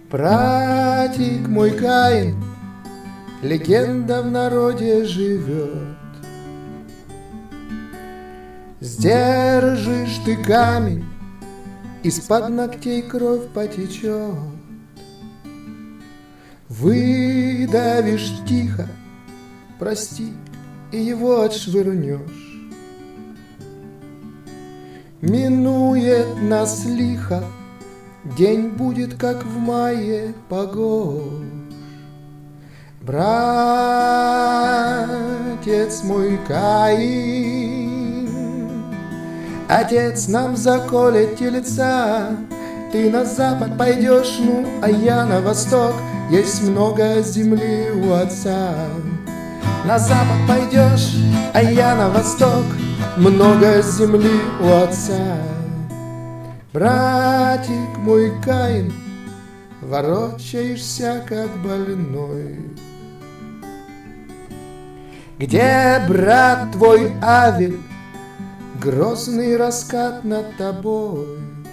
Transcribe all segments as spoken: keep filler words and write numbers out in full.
Братик мой Каин, легенда в народе живет. Сдержишь ты камень, из-под ногтей кровь потечет. Выдавишь тихо, прости, и его отшвырнешь. Минует нас лихо, день будет, как в мае, погож. Братец мой Каин, отец нам заколет тельца. Ты на запад пойдешь, ну, а я на восток. Есть много земли у отца. На запад пойдешь, а я на восток. Много земли у отца. Братик мой Каин, ворочаешься, как больной. Где брат твой Авель, грозный раскат над тобой?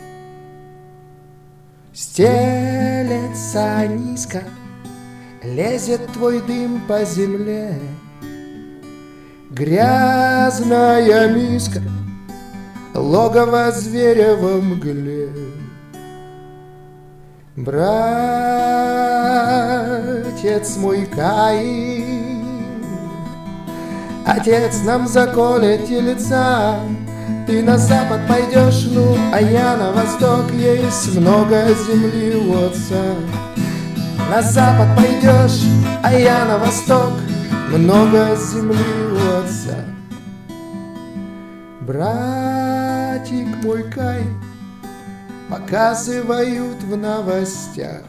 Стелется низко, лезет твой дым по земле. Грязная миска, логово зверя во мгле. Братец мой Каин, отец нам заколет тельца. Ты на запад пойдешь, ну, а я на восток. Есть много земли у отца. На запад пойдешь, а я на восток. Много земли у отца. Братик мой Каин, показывают в новостях.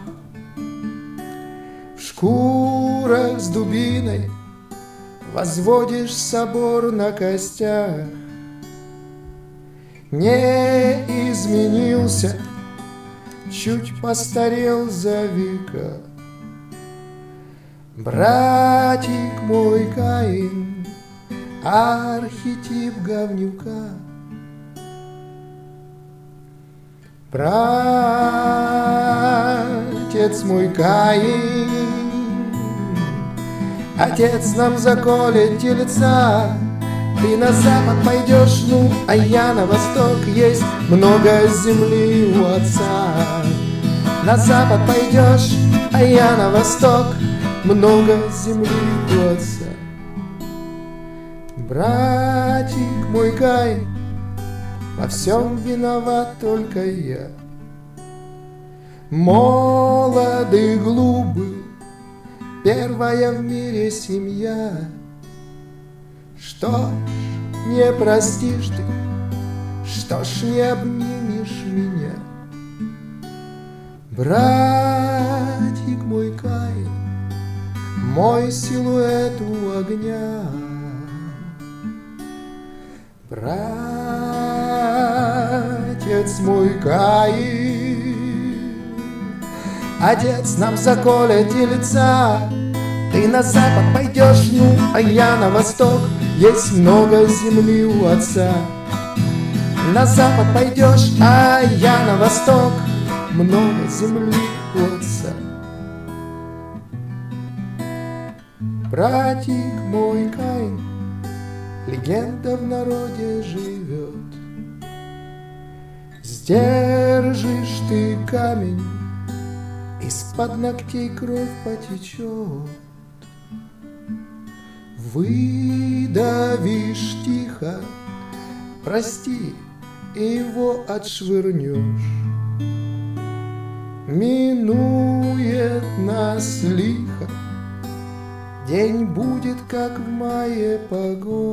В шкурах с дубиной возводишь собор на костях. Не изменился, чуть постарел за века. Братик мой Каин, архетип говнюка. Братец мой Каин, отец нам заколет тельца. Ты на запад пойдешь, ну, а я на восток. Есть много земли у отца. На запад пойдешь, а я на восток. Много земли у отца. Братик мой Каин, во всем виноват только я. Молод и глуп был, первая в мире семья. Что ж не простишь ты, что ж не обнимешь меня? Братик мой Каин, мой силуэт у огня. Братец мой Каин, отец нам заколет тельца. Ты на запад пойдешь, ну, а я на восток. Есть много земли у отца. На запад пойдешь, а я на восток. Много земли у отца. Братик мой Каин, легенда в народе живет. Сдержишь ты камень, из-под ногтей кровь потечет. Выдавишь тихо, прости, и его отшвырнешь. Минует нас лихо, день будет, как в мае, погож.